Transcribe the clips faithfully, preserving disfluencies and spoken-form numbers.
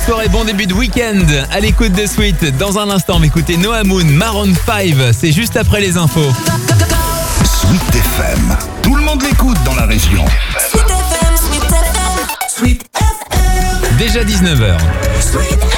soirée, bon début de week-end à l'écoute de Sweet. Dans un instant, on va écouter Noah Moon, Maroon cinq, c'est juste après les infos. Sweet F M, tout le monde l'écoute dans la région. Sweet F M, Sweet F M, Sweet F M. Déjà dix-neuf heures. Sweet F M.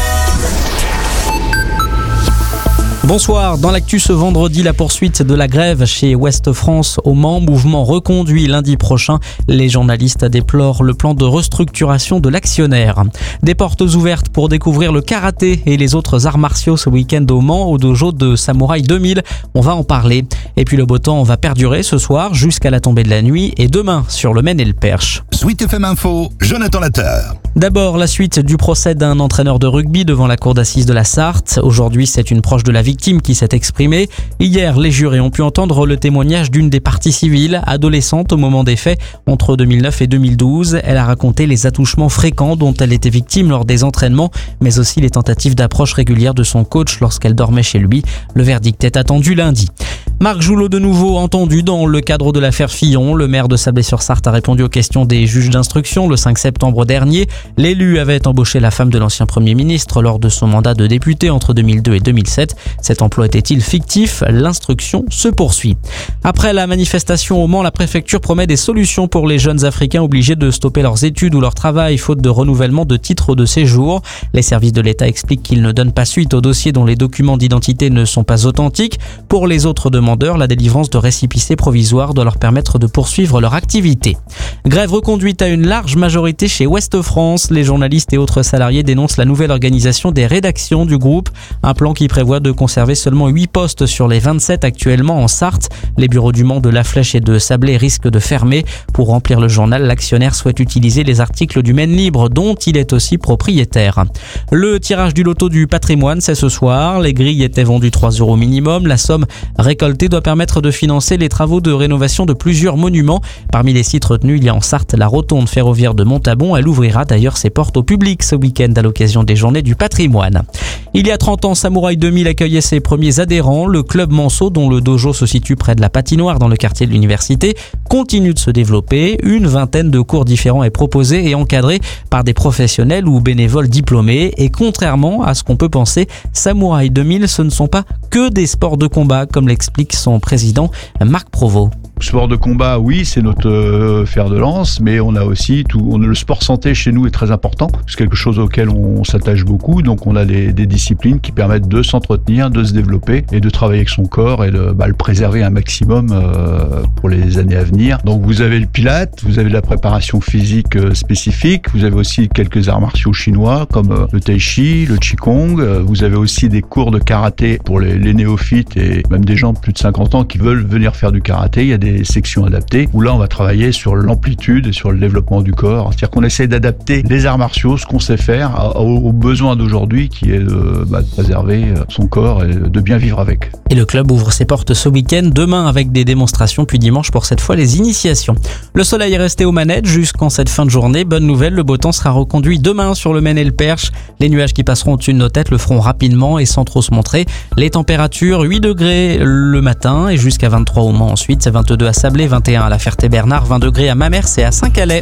Bonsoir, dans l'actu ce vendredi, la poursuite de la grève chez Ouest France au Mans, mouvement reconduit lundi prochain. Les journalistes déplorent le plan de restructuration de l'actionnaire. Des portes ouvertes pour découvrir le karaté et les autres arts martiaux ce week-end au Mans, au dojo de Samouraï deux mille. On va en parler. Et puis le beau temps va perdurer ce soir jusqu'à la tombée de la nuit et demain sur le Maine et le Perche. Sweet F M Info, Jonathan Latteur. D'abord, la suite du procès d'un entraîneur de rugby devant la cour d'assises de la Sarthe. Aujourd'hui, c'est une proche de la victime qui s'est exprimée. Hier, les jurés ont pu entendre le témoignage d'une des parties civiles, adolescente au moment des faits, entre deux mille neuf et deux mille douze. Elle a raconté les attouchements fréquents dont elle était victime lors des entraînements, mais aussi les tentatives d'approche régulière de son coach lorsqu'elle dormait chez lui. Le verdict est attendu lundi. Marc Joulot de nouveau entendu dans le cadre de l'affaire Fillon. Le maire de Sablé-sur-Sarthe a répondu aux questions des juges d'instruction le cinq septembre dernier. L'élu avait embauché la femme de l'ancien Premier ministre lors de son mandat de député entre deux mille deux et deux mille sept. Cet emploi était-il fictif? L'instruction se poursuit. Après la manifestation au Mans, la préfecture promet des solutions pour les jeunes Africains obligés de stopper leurs études ou leur travail faute de renouvellement de titre de séjour. Les services de l'État expliquent qu'ils ne donnent pas suite aux dossiers dont les documents d'identité ne sont pas authentiques. Pour les autres demandeurs, la délivrance de récépissés provisoires doit leur permettre de poursuivre leur activité. Grève reconduite à une large majorité chez Ouest France. Les journalistes et autres salariés dénoncent la nouvelle organisation des rédactions du groupe. Un plan qui prévoit de conserver seulement huit postes sur les vingt-sept actuellement en Sarthe. Les bureaux du Mans, de La Flèche et de Sablé risquent de fermer. Pour remplir le journal, l'actionnaire souhaite utiliser les articles du Maine Libre dont il est aussi propriétaire. Le tirage du loto du patrimoine, c'est ce soir. Les grilles étaient vendues trois euros minimum. La somme récoltée doit permettre de financer les travaux de rénovation de plusieurs monuments. Parmi les sites retenus, il y a en Sarthe la rotonde ferroviaire de Montabon. Elle ouvrira d'ailleurs ses portes au public ce week-end à l'occasion des Journées du patrimoine. Il y a trente ans, Samouraï deux mille accueillait ses premiers adhérents. Le club Manceau, dont le dojo se situe près de la patinoire dans le quartier de l'université, continue de se développer. Une vingtaine de cours différents est proposée et encadrée par des professionnels ou bénévoles diplômés. Et contrairement à ce qu'on peut penser, Samouraï deux mille, ce ne sont pas que des sports de combat, comme l'explique son président Marc Provost. Sport de combat, oui, c'est notre euh, fer de lance, mais on a aussi tout. On, le sport santé chez nous est très important. C'est quelque chose auquel on, on s'attache beaucoup. Donc, on a des, des disciplines qui permettent de s'entretenir, de se développer et de travailler avec son corps et de bah, le préserver un maximum euh, pour les années à venir. Donc, vous avez le pilate, vous avez la préparation physique euh, spécifique, vous avez aussi quelques arts martiaux chinois comme euh, le tai chi, le qigong. Euh, vous avez aussi des cours de karaté pour les, les néophytes et même des gens de plus de cinquante ans qui veulent venir faire du karaté. Il y a des sections adaptées où là on va travailler sur l'amplitude et sur le développement du corps. C'est-à-dire qu'on essaie d'adapter les arts martiaux, ce qu'on sait faire, aux, aux besoins d'aujourd'hui qui est de, bah, de préserver son corps et de bien vivre avec. Et le club ouvre ses portes ce week-end, demain avec des démonstrations, puis dimanche pour cette fois les initiations. Le soleil est resté aux manettes jusqu'en cette fin de journée. Bonne nouvelle, le beau temps sera reconduit demain sur le Maine et le Perche. Les nuages qui passeront au-dessus de nos têtes le feront rapidement et sans trop se montrer. Les températures, huit degrés le matin et jusqu'à vingt-trois au Mans ensuite, c'est vingt-deux à Sablé, vingt et un à La Ferté-Bernard, vingt degrés à Mamers et à Saint-Calais.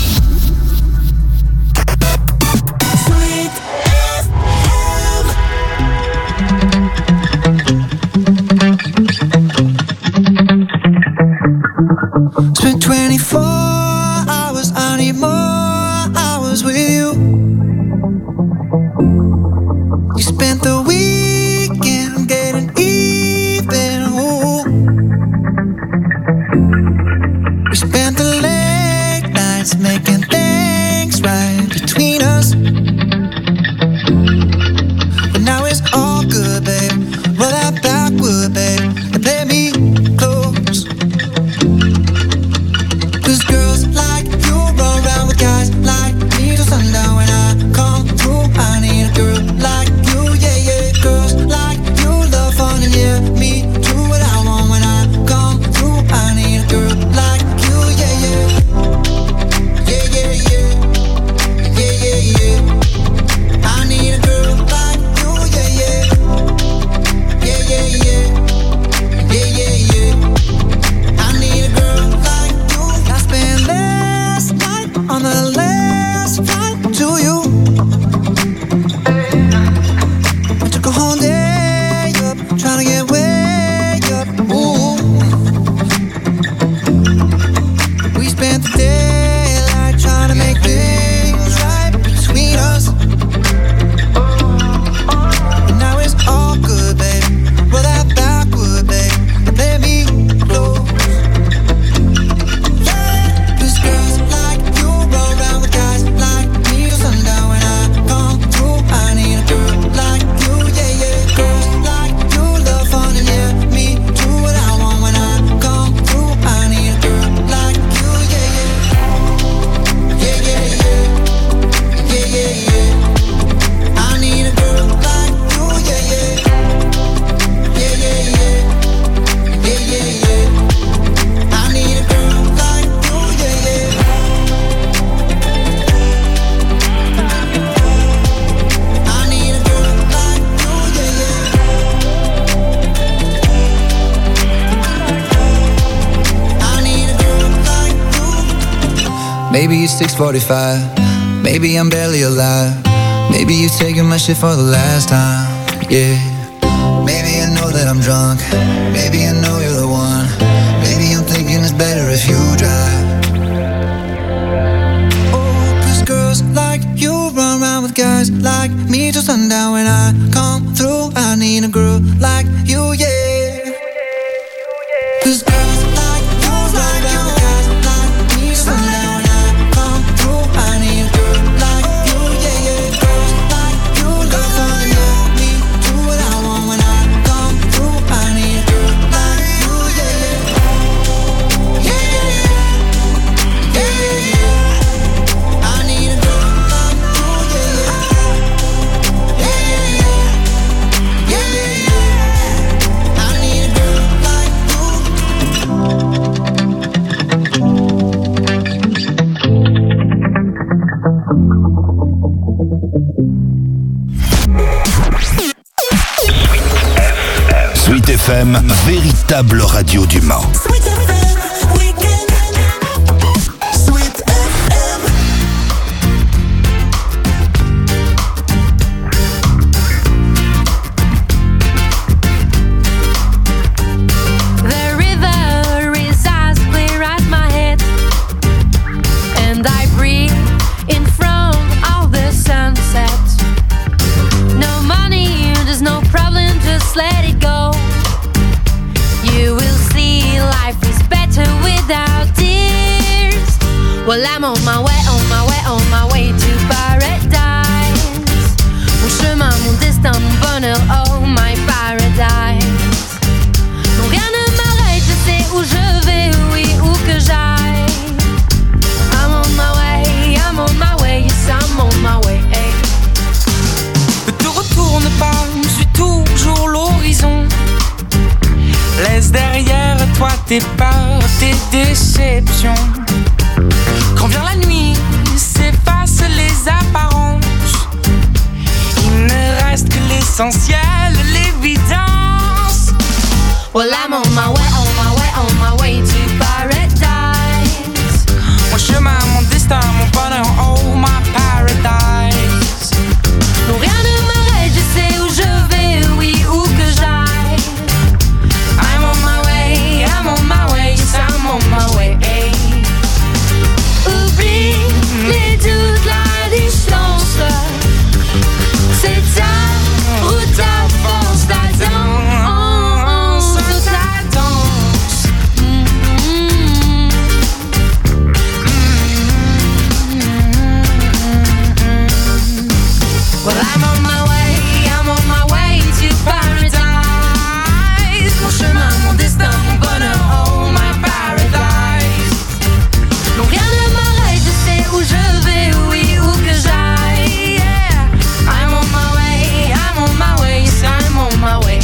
Spent twenty-four hours, I need more hours with you. You spent the weekend getting even. Ooh. We spent the late nights making things right between us. But now it's all good, babe. Roll that backwood, babe, and play me close. 'Cause girl, Maybe it's six forty-five. Maybe I'm barely alive. Maybe you're taking my shit for the last time. Yeah. Maybe I know that I'm drunk. Maybe I know you're the one. Maybe I'm thinking it's better if you drive. Oh, cause girls like you run around with guys like me till sundown. When I come through, I need a girl like you, yeah. Cause girls like you run around with guys like me till sundown. When I come through, I need a girl like you, yeah, yeah. Girls like you love me, do what I want. When I come through, I need a girl like you, yeah, yeah. Yeah, yeah, yeah. Yeah, yeah, yeah. I need a girl like you, yeah, yeah. Yeah, yeah, yeah. Yeah, yeah, yeah. I need a girl like you. Sweet F M, véritable radio du Mans. Sweet F M, weekend. Sweet F M. The river is as clear as my head, and I breathe in front of the sunset. No money, there's no problem, just let it go. You will see life is better without tears. Well, I'm on my way, on my way, on my way to paradise. Mon chemin, mon destin, mon bonheur, oh my paradise. Donc rien ne m'arrête, je sais où je vais, oui, où que j'aille. I'm on my way, I'm on my way, yes, I'm on my way. Hey. Ne te retourne pas, je suis toujours l'horizon. Laisse derrière toi tes peurs, tes déceptions. Quand vient la nuit, s'effacent les apparences. Il ne reste que l'essentiel, l'évidence. Well, I'm on my way, on my way, on my way to paradise. Mon chemin, mon destin, mon bonheur, oh my paradise. Donc rien ne m'arrête, je sais où je vais, oui, où que j'aille. I'm on my way, I'm on my way, yes, I'm on my way. Oublie les doutes, la distance. C'est ta route, ta force, ta danse, ta danse. Mm-hmm. Well, I'm on my way, I'm on my way to paradise. Mon chemin, mon destin, mon bonheur, oh my paradise. Donc rien ne m'arrête, je sais où je vais, oui, où que j'aille. Yeah. I'm on my way, I'm on my way, yes, I'm on my way.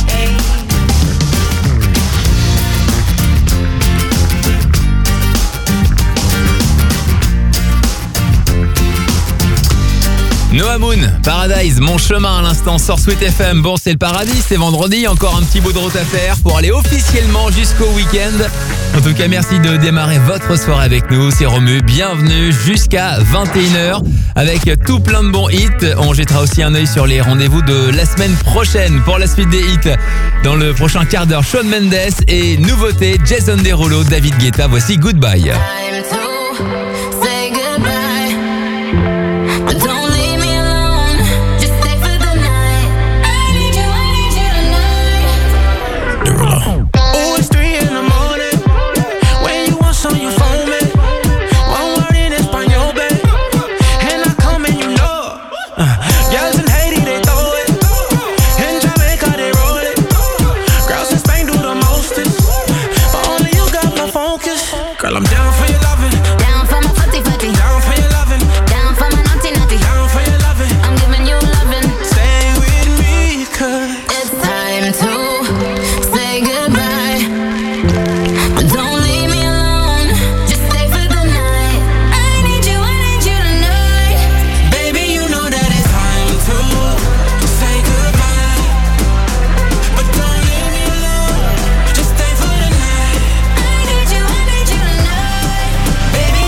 Noah Moon, Paradise, mon chemin à l'instant sort Sweet F M. Bon, c'est le paradis, c'est vendredi, encore un petit bout de route à faire pour aller officiellement jusqu'au week-end. En tout cas, merci de démarrer votre soirée avec nous. C'est Romu, bienvenue jusqu'à vingt et une heures avec tout plein de bons hits. On jettera aussi un œil sur les rendez-vous de la semaine prochaine pour la suite des hits. Dans le prochain quart d'heure, Shawn Mendes et nouveauté, Jason Derulo, David Guetta. Voici Goodbye. Time to say goodbye. But don't leave me alone. Just stay for the night. I need you, I need you tonight. Oh, it's three in the morning. When you want some, you phone me. One word in Espanol, babe. And I come and you know. Uh, girls in Haiti, they throw it. In Jamaica, they roll it. Girls in Spain do the mostest. But only you got my focus. Girl, I'm down for your loving. Down for my footy footy. Down for your loving. Down for my naughty naughty. Down for your loving. I'm giving you loving. Stay with me, cause It's time to say goodbye. But don't leave me alone. Just stay for the night. I need you, I need you tonight. baby, you know that it's time to say goodbye. But don't leave me alone. Just stay for the night. I need you, I need you tonight. Baby,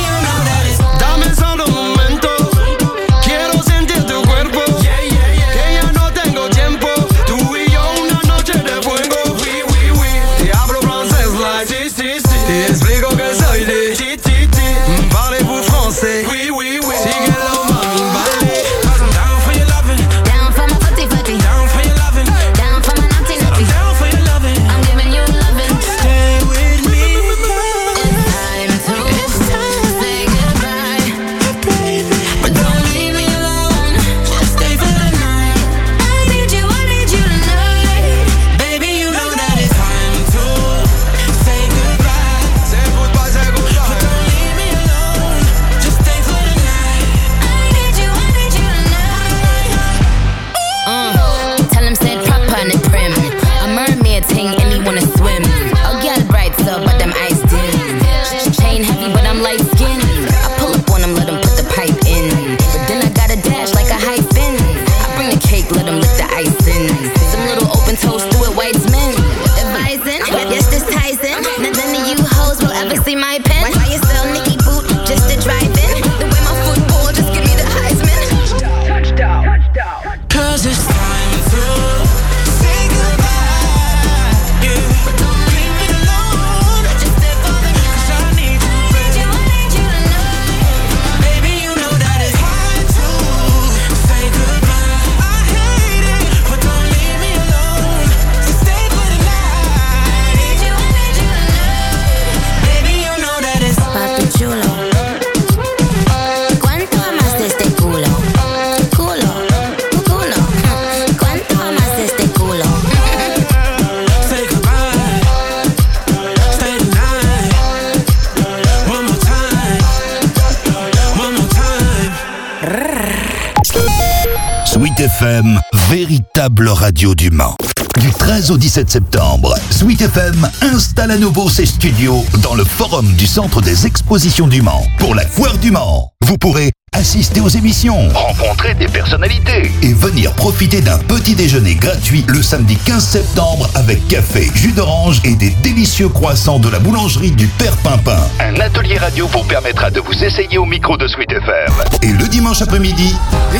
Sweet F M, véritable radio du Mans. Du treize au dix-sept septembre, Sweet F M installe à nouveau ses studios dans le forum du Centre des Expositions du Mans pour la Foire du Mans. Vous pourrez assister aux émissions, rencontrer des personnalités et venir profiter d'un petit déjeuner gratuit le samedi quinze septembre avec café, jus d'orange et des délicieux croissants de la boulangerie du Père Pimpin. Un atelier radio vous permettra de vous essayer au micro de Sweet F M. Et le dimanche après-midi,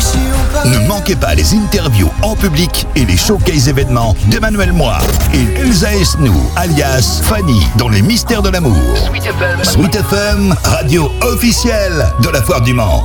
ne manquez pas les interviews en public et les showcase événements d'Emmanuel Moir et Elsa Esnou, alias Fanny, dans les mystères de l'amour. Sweet F M, Sweet F M, radio officielle de la Foire du Mans.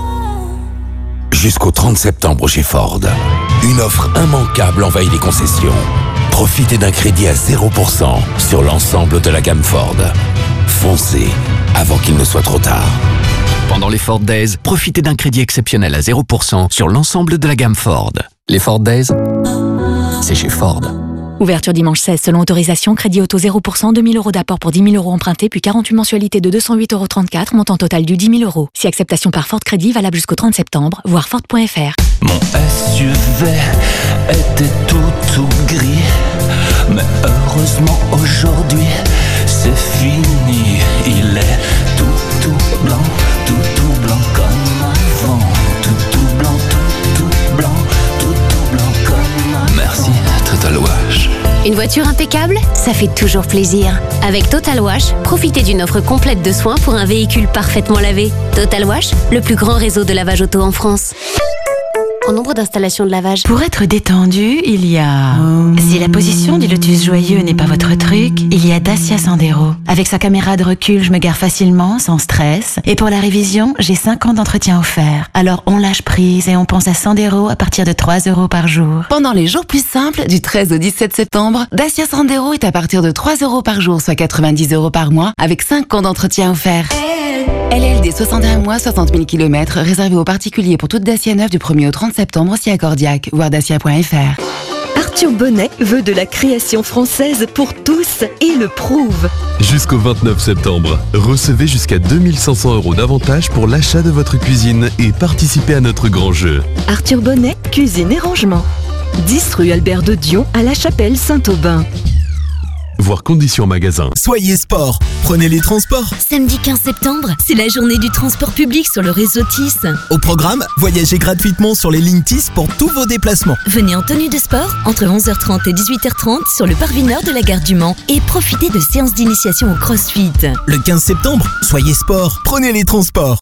Jusqu'au trente septembre chez Ford, une offre immanquable envahit les concessions. Profitez d'un crédit à zéro pour cent sur l'ensemble de la gamme Ford. Foncez avant qu'il ne soit trop tard. Pendant les Ford Days, profitez d'un crédit exceptionnel à zéro pour cent sur l'ensemble de la gamme Ford. Les Ford Days, c'est chez Ford. Ouverture dimanche seize, selon autorisation, crédit auto zéro pour cent, deux mille euros d'apport pour dix mille euros empruntés, puis quarante-huit mensualités de deux cent huit euros trente-quatre, montant total du dix mille euros. Si acceptation par Ford Crédit, valable jusqu'au trente septembre, voir Ford point F R. Mon S U V était tout tout gris, mais heureusement aujourd'hui c'est fini. Il est tout tout blanc, tout tout blanc comme avant, tout tout blanc, tout tout blanc, tout tout blanc comme avant. Merci Total Wash. Une voiture impeccable, ça fait toujours plaisir. Avec Total Wash, profitez d'une offre complète de soins pour un véhicule parfaitement lavé. Total Wash, le plus grand réseau de lavage auto en France. En nombre d'installations de lavage. Pour être détendu, il y a... Si la position du lotus joyeux n'est pas votre truc, il y a Dacia Sandero. Avec sa caméra de recul, je me gare facilement, sans stress. Et pour la révision, j'ai cinq ans d'entretien offert. Alors on lâche prise et on pense à Sandero à partir de trois euros par jour. Pendant les jours plus simples, du treize au dix-sept septembre, Dacia Sandero est à partir de trois euros par jour, soit quatre-vingt-dix euros par mois, avec cinq ans d'entretien offert. L L D soixante et un mois, soixante mille kilomètres, réservé aux particuliers pour toute Dacia neuve du premier au trente septembre, si accordiaque, voir dacia point F R. Arthur Bonnet veut de la création française pour tous et le prouve. Jusqu'au vingt-neuf septembre, recevez jusqu'à deux mille cinq cents euros d'avantages pour l'achat de votre cuisine et participez à notre grand jeu. Arthur Bonnet, cuisine et rangement. dix rue Albert de Dion à La Chapelle Saint-Aubin. Voir conditions magasin. Soyez sport, prenez les transports. Samedi quinze septembre, c'est la journée du transport public sur le réseau T I S. Au programme, voyagez gratuitement sur les lignes T I S pour tous vos déplacements. Venez en tenue de sport entre onze heures trente et dix-huit heures trente sur le parvis nord de la gare du Mans et profitez de séances d'initiation au crossfit. Le quinze septembre, soyez sport, prenez les transports.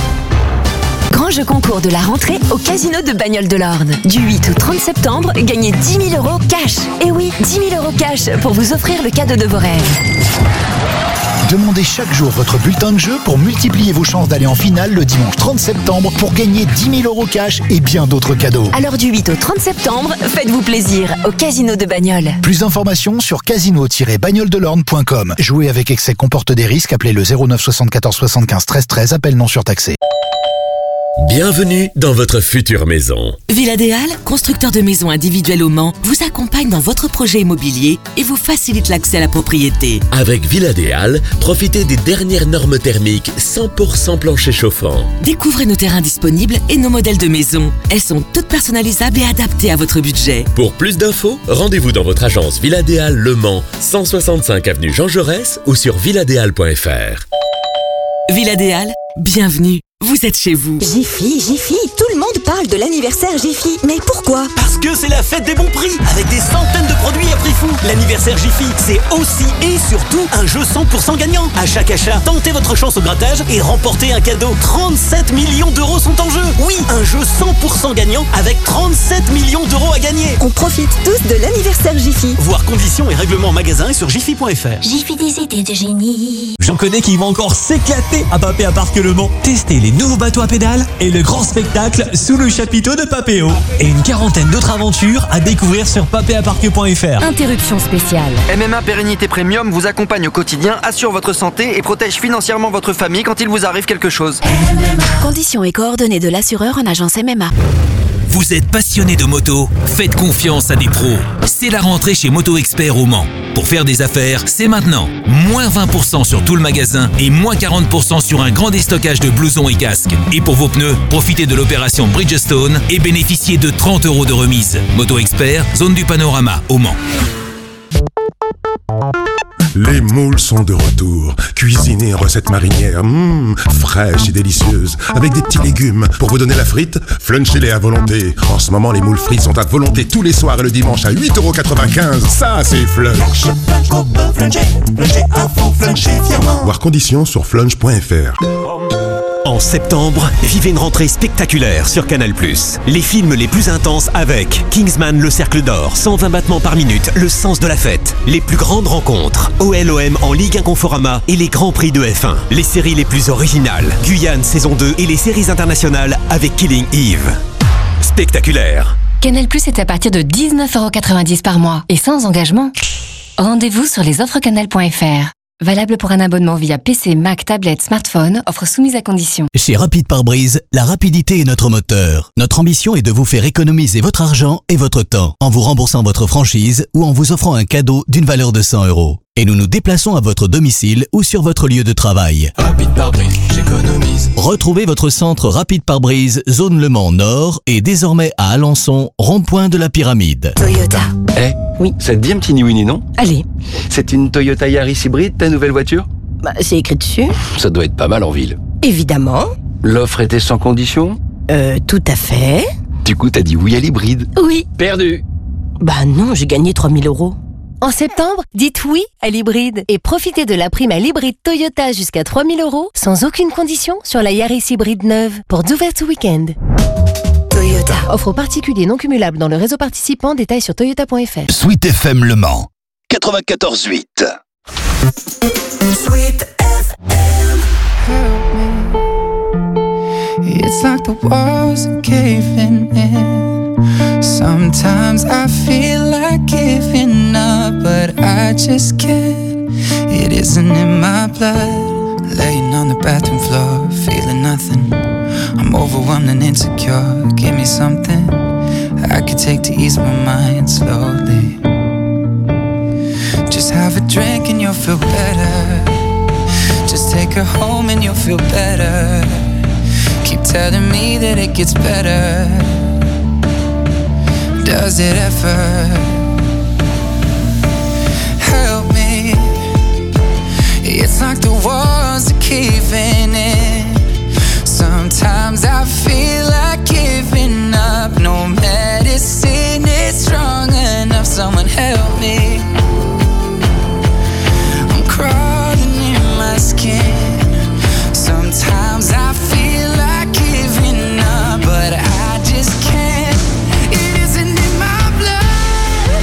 Grand jeu concours de la rentrée au Casino de Bagnoles de l'Orne. Du huit au trente septembre, gagnez dix mille euros cash. Et oui, dix mille euros cash pour vous offrir le cadeau de vos rêves. Demandez chaque jour votre bulletin de jeu pour multiplier vos chances d'aller en finale le dimanche trente septembre pour gagner dix mille euros cash et bien d'autres cadeaux. Alors du huit au trente septembre, faites-vous plaisir au Casino de Bagnoles. Plus d'informations sur casino tiret bagnoles de l'orne point com. Jouer avec excès comporte des risques. Appelez le zéro neuf soixante-quatorze soixante-quinze treize treize. Appel non surtaxé. Bienvenue dans votre future maison. Villadéal, constructeur de maisons individuelles au Mans, vous accompagne dans votre projet immobilier et vous facilite l'accès à la propriété. Avec Villadéal, profitez des dernières normes thermiques cent pour cent plancher chauffant. Découvrez nos terrains disponibles et nos modèles de maisons. Elles sont toutes personnalisables et adaptées à votre budget. Pour plus d'infos, rendez-vous dans votre agence Villadéal Le Mans, cent soixante-cinq avenue Jean Jaurès ou sur villadéal point F R. Villadéal, bienvenue. Vous êtes chez vous. Jiffy, Jiffy, tout le monde parle de l'anniversaire Jiffy. Mais pourquoi? Parce que c'est la fête des bons prix, avec des centaines de produits à prix fou. L'anniversaire Jiffy, c'est aussi et surtout un jeu cent pour cent gagnant. À chaque achat, tentez votre chance au grattage et remportez un cadeau. trente-sept millions d'euros sont en jeu. Oui, un jeu cent pour cent gagnant avec trente-sept millions d'euros à gagner. On profite tous de l'anniversaire Jiffy. Voir conditions et règlements en magasin et sur jiffy point F R. Jiffy, des idées de génie. J'en connais qui vont encore s'éclater à Papéa Parc Le Mans. Testez les nouveaux bateaux à pédales et le grand spectacle sous le chapiteau de Papéo. Et une quarantaine d'autres aventures à découvrir sur papéa parc point F R. Interruption spéciale. M M A Pérennité Premium vous accompagne au quotidien, assure votre santé et protège financièrement votre famille quand il vous arrive quelque chose. Conditions et coordonnées de l'assureur en agence M M A. Vous êtes passionné de moto? Faites confiance à des pros. C'est la rentrée chez Moto Expert au Mans. Pour faire des affaires, c'est maintenant. Moins vingt pour cent sur tout le magasin et moins quarante pour cent sur un grand déstockage de blousons et casques. Et pour vos pneus, profitez de l'opération Bridgestone et bénéficiez de trente euros de remise. Moto Expert, zone du Panorama, au Mans. Les moules sont de retour, cuisinés en recette marinière, mmh, fraîche et délicieuse, avec des petits légumes. Pour vous donner la frite, flunchez-les à volonté. En ce moment, les moules frites sont à volonté tous les soirs et le dimanche à huit euros quatre-vingt-quinze. Ça, c'est flunch. Voir conditions sur flunch point f r. En septembre, vivez une rentrée spectaculaire sur Canal plus. Les films les plus intenses avec Kingsman Le Cercle d'Or, cent vingt battements par minute, le sens de la fête. Les plus grandes rencontres, O L O M en Ligue un Conforama et les grands prix de F un. Les séries les plus originales, Guyane saison deux et les séries internationales avec Killing Eve. Spectaculaire. Canal plus est à partir de dix-neuf euros quatre-vingt-dix par mois et sans engagement. Rendez-vous sur les offres canal point f r. Valable pour un abonnement via P C, Mac, tablette, smartphone, offre soumise à condition. Chez Rapide Pare-Brise, la rapidité est notre moteur. Notre ambition est de vous faire économiser votre argent et votre temps en vous remboursant votre franchise ou en vous offrant un cadeau d'une valeur de cent euros. Et nous nous déplaçons à votre domicile ou sur votre lieu de travail. Rapide Pare-Brise, j'économise. Retrouvez votre centre Rapide Pare-Brise, zone Le Mans Nord et désormais à Alençon, rond-point de la Pyramide. Toyota. Eh, oui. Ça te dit un petit ni oui ni non? Allez. C'est une Toyota Yaris hybride, ta nouvelle voiture? Bah, c'est écrit dessus. Ça doit être pas mal en ville. Évidemment. L'offre était sans condition? Euh, tout à fait. Du coup, t'as dit oui à l'hybride? Oui. Perdu. Bah non, j'ai gagné trois mille euros. En septembre, dites oui à l'hybride et profitez de la prime à l'hybride Toyota jusqu'à trois mille euros sans aucune condition sur la Yaris hybride neuve pour d'ouvertes ce week-end. Toyota. Offre aux particuliers non cumulables dans le réseau participant, détails sur toyota point f r. Sweet F M Le Mans, quatre-vingt-quatorze huit. Sweet F M. It's like the walls are caving in. Sometimes I feel like giving up, but I just can't. It isn't in my blood. Laying on the bathroom floor, feeling nothing. I'm overwhelmed and insecure. Give me something I could take to ease my mind slowly. Just have a drink and you'll feel better. Just take her home and you'll feel better. Keep telling me that it gets better. Does it ever? Help me. It's like the walls are caving in. Sometimes I feel like giving up. No medicine is strong enough. Someone help me. I'm crawling in my skin. Sometimes I feel like giving up, but I just can't. It isn't in my blood.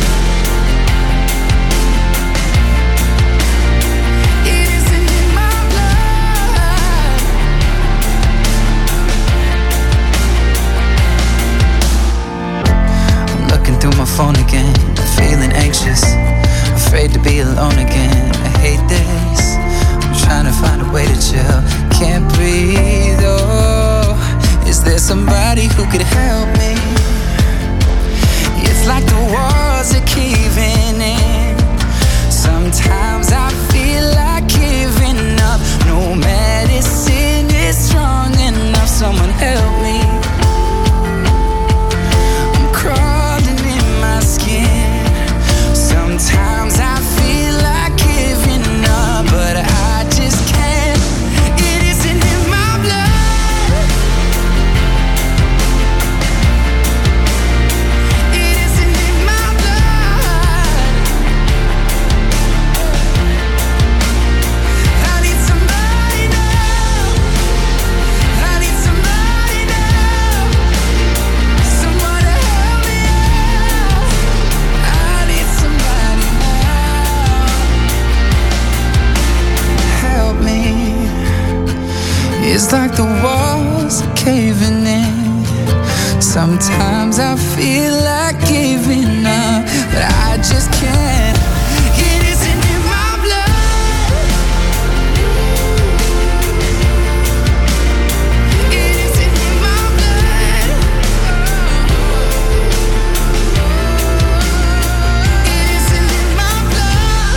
It isn't in my blood. I'm looking through my phone again, feeling anxious, afraid to be alone again. I hate this. I'm trying to find a way to chill. Can't breathe, oh. Is there somebody who could help me? It's like the walls are caving in. Sometimes I feel like giving up. No medicine is strong enough. Someone help me. I'm crawling in my skin. Sometimes I feel like giving up, but I just can't. It isn't in my blood. It isn't in my blood. I need somebody now. I need somebody now. Someone to help me out. I need somebody now. Help me. It's like the walls are caving in. Sometimes I feel like giving up, but I just can't. It isn't in my blood. It isn't in my blood. It isn't in my blood.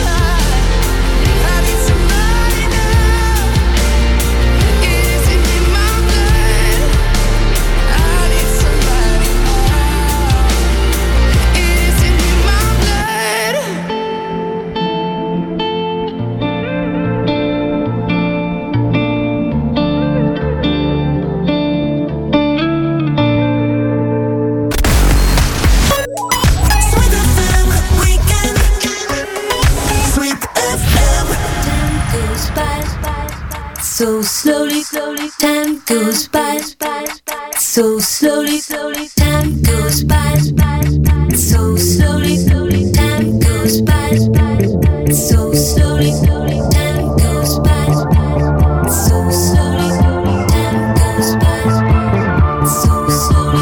slowly, time goes by, so slowly, slowly, time goes by, so slowly, slowly, time goes by, so slowly, slowly, time goes by, so slowly, slowly, time goes by, so slowly.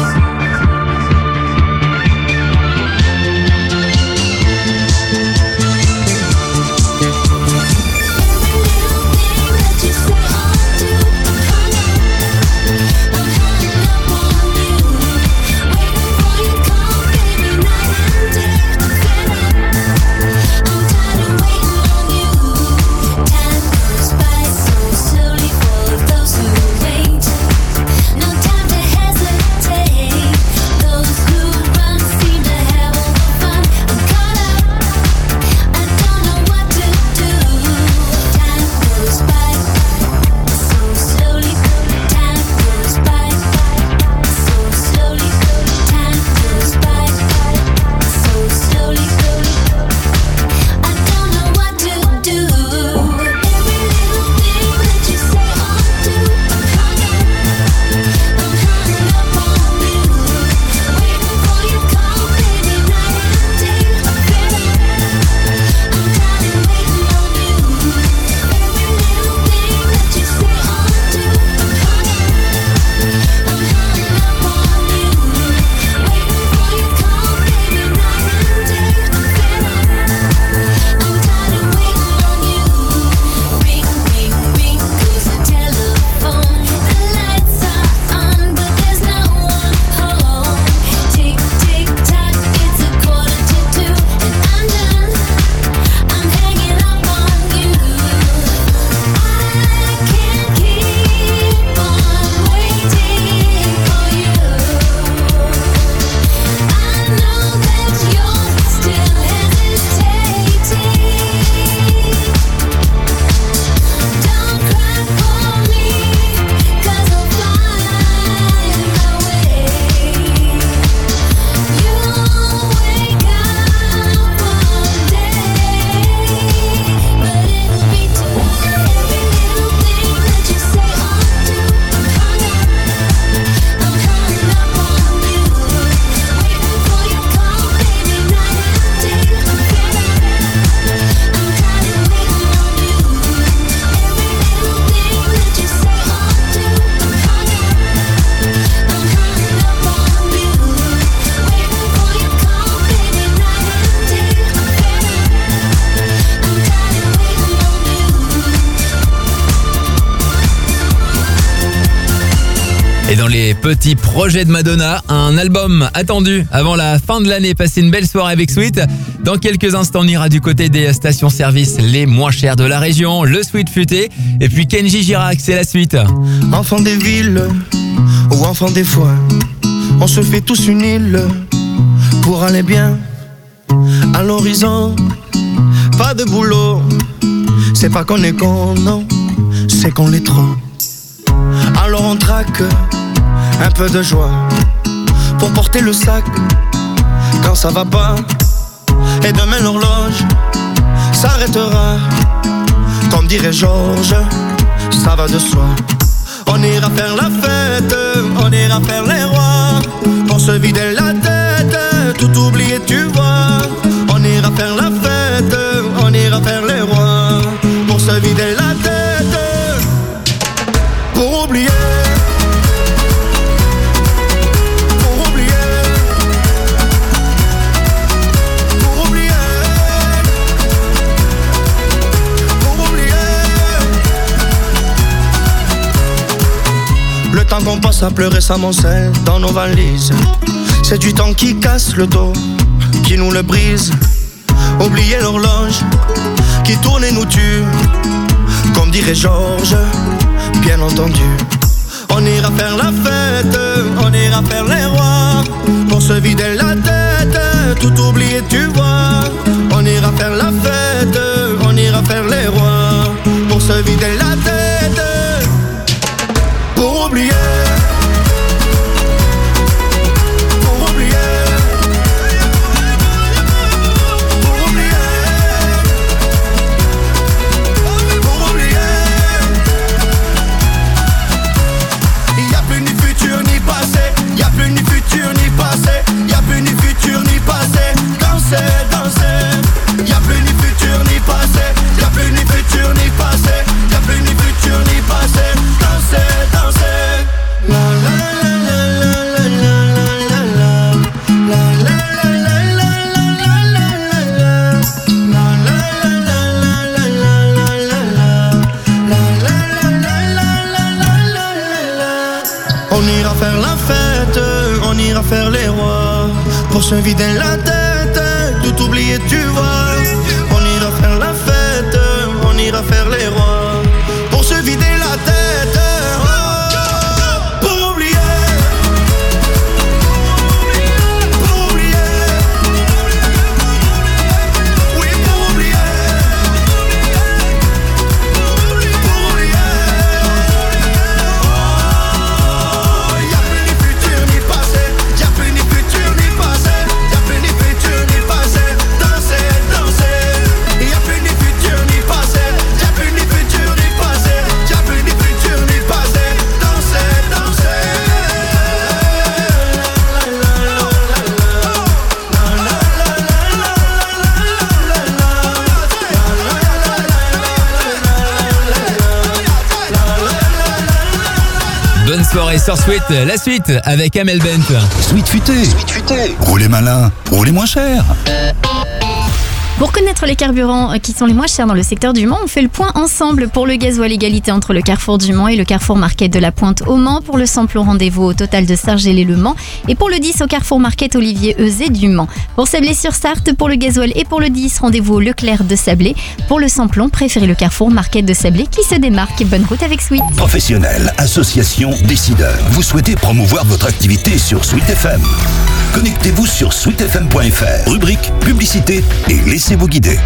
Et dans les petits projets de Madonna, un album attendu avant la fin de l'année. Passez une belle soirée avec Sweet. Dans quelques instants, on ira du côté des stations-service les moins chères de la région, le Sweet Futé. Et puis Kenji Girac, c'est la suite. Enfant des villes ou enfant des foins, on se fait tous une île pour aller bien. À l'horizon, pas de boulot, c'est pas qu'on est con, non, c'est qu'on l'est trop. Alors on traque un peu de joie pour porter le sac quand ça va pas. Et demain l'horloge s'arrêtera, comme dirait Georges, ça va de soi. On ira faire la fête, on ira faire les rois, pour se vider la tête, tout oublier tu vois. On ira faire la fête, on ira faire les rois, pour se vider la tête, pour oublier. Pour oublier. Pour oublier. Pour oublier. Le temps qu'on passe à pleurer s'amoncelle dans nos valises. C'est du temps qui casse le dos, qui nous le brise. Oublier l'horloge qui tourne et nous tue, comme dirait Georges, bien entendu. On ira faire la fête, on ira faire les rois, pour se vider la tête, tout oublier tu vois. On ira faire la fête, on ira faire les rois, pour se vider la tête, pour oublier. On ira faire la fête, on ira faire les rois. Pour se vider la tête, tout oublier tu vois. On ira faire la fête, on ira faire les rois. Pour se vider la tête, oh, pour oublier. Pour oublier. Oui, pour oublier. Pour oublier. Y'a plus ni futur ni passé. Y'a plus ni futur ni passé. Y'a plus ni futur ni passé. Danser, danser. Y'a plus ni futur ni passé. Y'a plus ni futur ni passé. Y'a plus ni futur ni passé. Danser, danser. Bonne soirée sur Sweet, la suite avec Amel Bent. Sweet Futé. Sweet Futé. Roulez malin, roulez moins cher. Pour connaître les carburants qui sont les moins chers dans le secteur du Mans, on fait le point ensemble. Pour le gasoil, égalité entre le Carrefour du Mans et le Carrefour Market de la Pointe au Mans. Pour le samplon, rendez-vous au Total de Sargélé-le Mans. Et pour le dix, au Carrefour Market Olivier-Euzé du Mans. Pour Sablé-sur-Sarthe, pour le gasoil et pour le dix, rendez-vous au Leclerc de Sablé. Pour le samplon, préférez le Carrefour Market de Sablé qui se démarque. Bonne route avec Sweet. Professionnels, associations, décideurs. Vous souhaitez promouvoir votre activité sur Sweet F M? Connectez-vous sur sweet f m point f r, rubrique publicité et laissez-vous guider.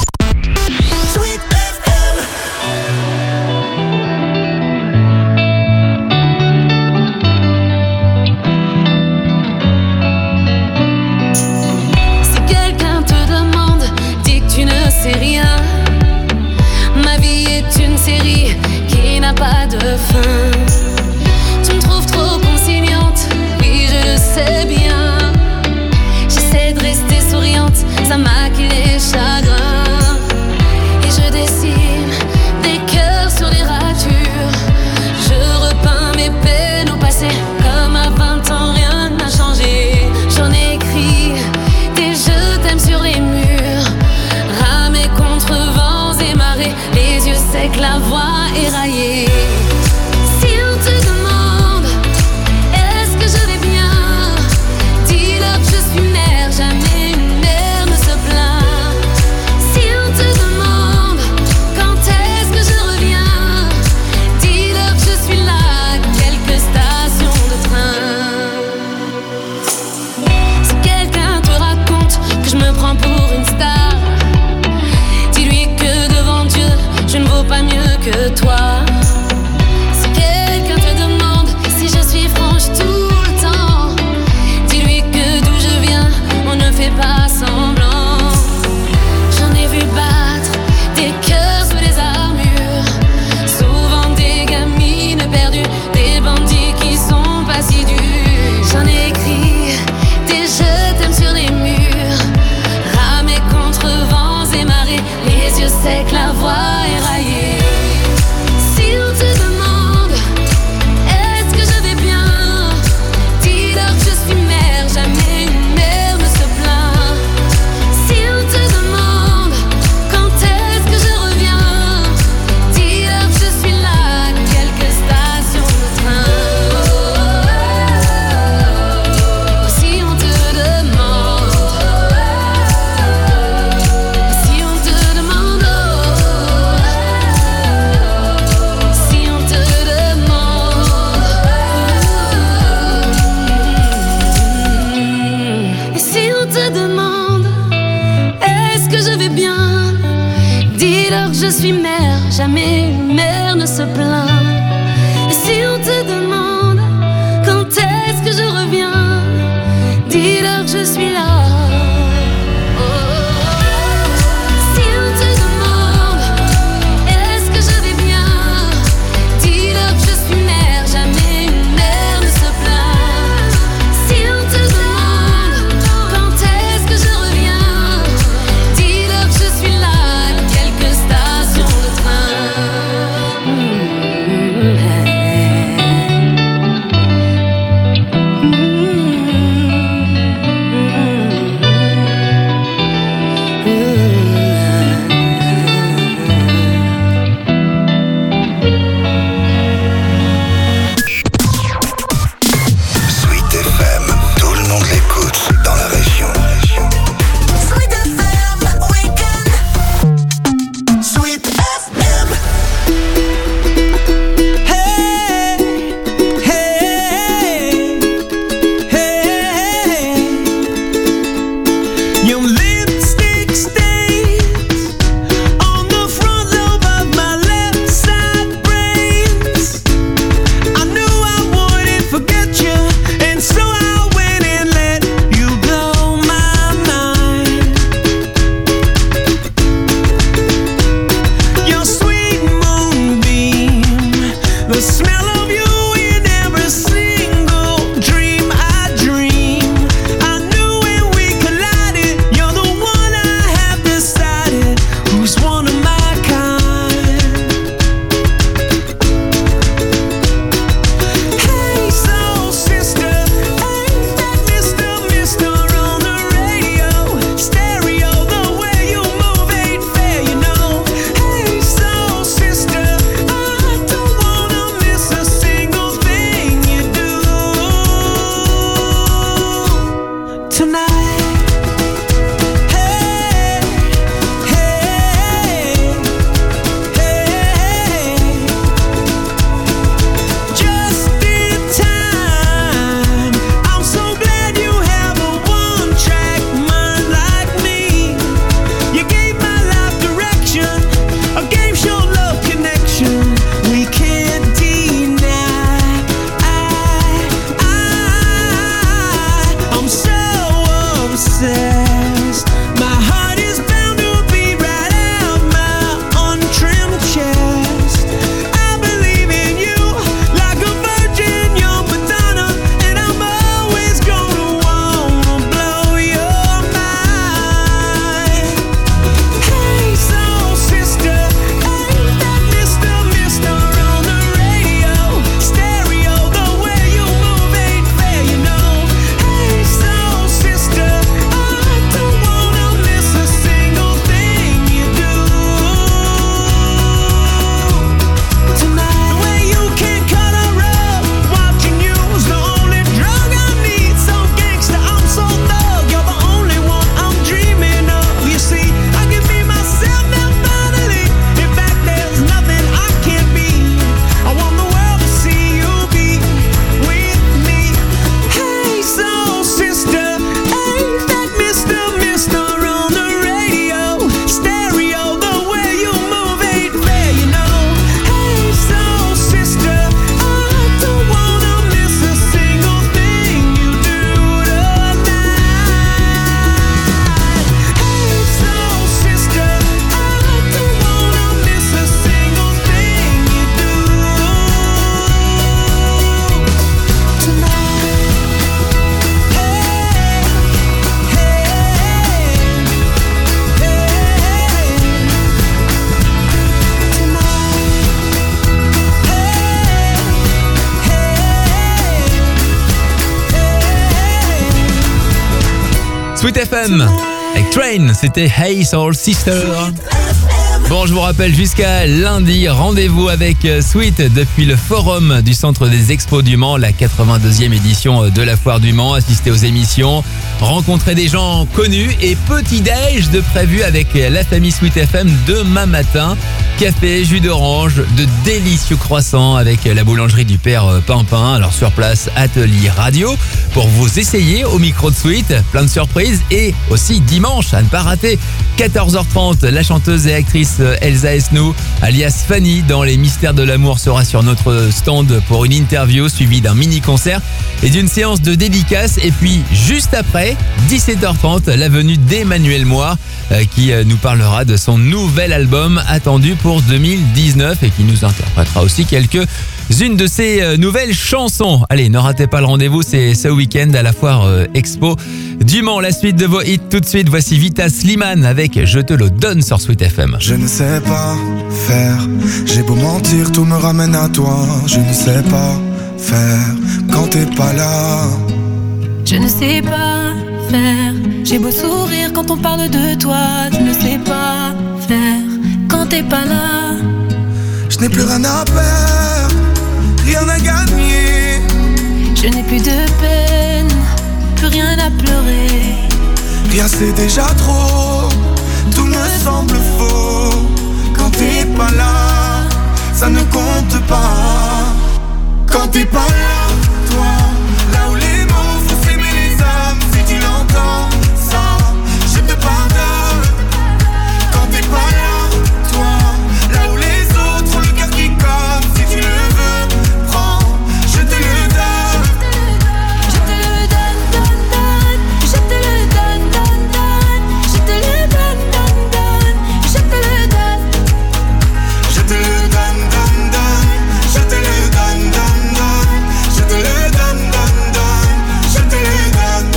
Si quelqu'un te demande, dis que tu ne sais rien. Ma vie est une série qui n'a pas de fin. Tu me trouves trop conciliante, oui je le sais bien. J'essaie de rester souriante, ça maquille les chagrins. Et je dessine des cœurs sur les ratures. Je repeins mes peines au passé, comme à vingt ans rien n'a changé. J'en ai écrit des je t'aime sur les murs. Ramé contre vents et marées, les yeux secs, la voix éraillée. Si on te demande, est-ce que je vais bien? Dis-leur que je suis mère, jamais une mère ne se plaint. Si on te demande, quand est-ce que je reviens? Dis-leur que je suis là, à quelques stations de train. Si quelqu'un te raconte que je me prends pour une star, dis-lui que devant Dieu, je ne vaux pas mieux que toi. Si quelqu'un te demande si je suis franche tout le temps, dis-lui que d'où je viens, on ne fait pas semblant. J'en ai vu battre des cœurs sous les armures, souvent des gamines perdues, des bandits qui sont pas si durs. J'en ai écrit des je t'aime sur les murs, ramé contre vents et marées, les yeux secs, la voix éraillée. Si on te demande, est-ce que je vais bien? Dis-leur que je suis mère, jamais une mère ne se plaint. Si on te demande, quand est-ce que je reviens? Dis-leur que je suis là, à quelques stations de train. Si on te demande, si on te demande, si on te demande, et si on te demande, est-ce que je vais bien? Dis-leur que je suis mère, jamais une mère ne se plaint. Et si on te demande, quand est-ce que je reviens? Dis-leur que je suis là. Si on te demande, est-ce que je vais bien? Dis-leur que je suis mère, jamais une mère ne se plaint. Si on te demande, quand est-ce que je reviens? Dis-leur que je suis là, à quelques stations de train. Sweet F M avec Train, c'était Hey Soul Sister. Bon, je vous rappelle, jusqu'à lundi, rendez-vous avec Sweet depuis le forum du Centre des Expos du Mans, la quatre-vingt-deuxième édition de la Foire du Mans. Assister aux émissions, rencontrer des gens connus et petit-déj de prévu avec la famille Sweet F M demain matin. Café, jus d'orange, de délicieux croissants avec la boulangerie du Père Pimpin. Alors sur place, atelier radio pour vous essayer au micro de Sweet. Plein de surprises et aussi dimanche, à ne pas rater, quatorze heures trente, la chanteuse et actrice Elsa Esnou, alias Fanny, dans Les Mystères de l'amour, sera sur notre stand pour une interview suivie d'un mini-concert et d'une séance de dédicaces. Et puis juste après, dix-sept heures trente, la venue d'Emmanuel Moir euh, qui euh, nous parlera de son nouvel album attendu pour deux mille dix-neuf et qui nous interprétera aussi quelques-unes de ses euh, nouvelles chansons. Allez, ne ratez pas le rendez-vous, c'est ce week-end à la Foire euh, Expo du Mans. La suite de vos hits tout de suite, voici Vita Slimane avec Je te le donne sur Sweet F M. Je ne sais pas faire, j'ai beau mentir, tout me ramène à toi. Je ne sais pas faire quand t'es pas là. Je ne sais pas faire, j'ai beau sourire quand on parle de toi. Je ne sais pas faire quand t'es pas là. Je n'ai plus rien à perdre, rien à gagner. Je n'ai plus de peine, plus rien à pleurer. Rien c'est déjà trop, tout me semble faux. Quand t'es pas là, ça ne compte pas. Quand t'es pas là, toi, là où les mots font s'aimer les âmes. Si tu l'entends, ça, je te pardonne. Quand t'es pas là, toi, là où les autres ont le cœur qui colle. Si tu le veux, prends, je te le donne. Je te le donne, donne, donne. Je te le donne, donne, donne. Je te le donne, donne, donne. Je te le donne. Je te le donne, donne, donne. Je te le donne, donne, donne. Je te le donne, donne, donne. Je te le donne.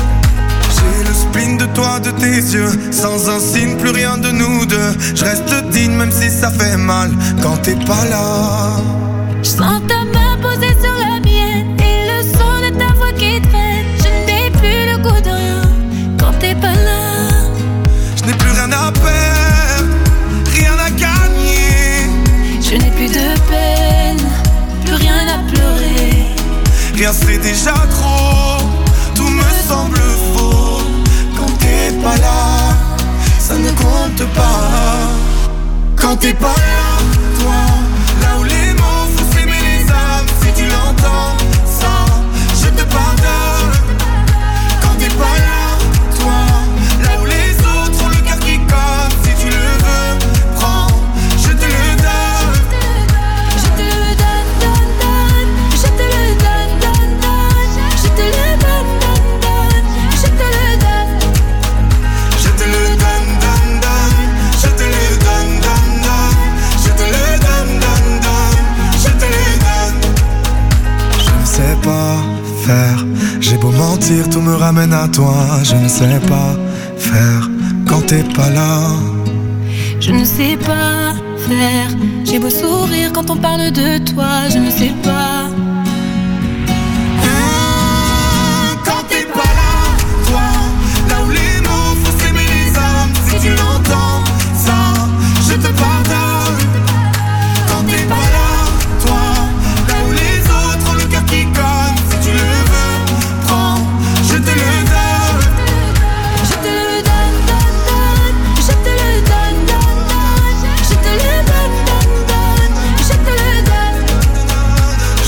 J'ai le spleen de toi, de tes yeux. Sans un signe, plus rien de nous deux. Je reste digne même si ça fait mal quand t'es pas là. Je sens ta main posée sur la mienne et le son de ta voix qui traîne. Je n'ai plus le goût de rien quand t'es pas là. Je n'ai plus rien à perdre, rien à gagner. Je n'ai plus de peine, plus rien à pleurer. Rien c'est déjà trop, tout me semble faux. Quand t'es pas là, ça ne compte pas. Quand t'es pas là, toi, là où les mots font s'aimer les âmes. Si tu l'entends, ça, je te pardonne. Quand t'es pas là, toi, là où les autres ont le cœur qui colle. Si tu le veux, prends, je te le donne. Je te le donne, donne, donne. Je te le donne, donne, donne. Je te le donne, donne, donne. Je te le donne. Je te le donne, donne, donne. Je te le donne, donne, donne. Je te le donne, donne, donne. Je te le donne. Je ne sais pas faire, j'ai beau mentir, tout me ramène à toi. Je ne sais pas faire quand t'es pas là. Je ne sais pas faire, j'ai beau sourire quand on parle de toi. Je ne sais pas. Quand t'es pas là, toi, là où les mots font s'aimer les âmes. Si tu l'entends, ça, je te pardonne. Quand t'es pas là, toi, là où les autres ont le cœur qui colle. Si tu le veux, prends, je te le donne. Je te le donne, donne, donne. Je te le donne, donne, donne. Je te le donne, donne, donne. Je te le donne.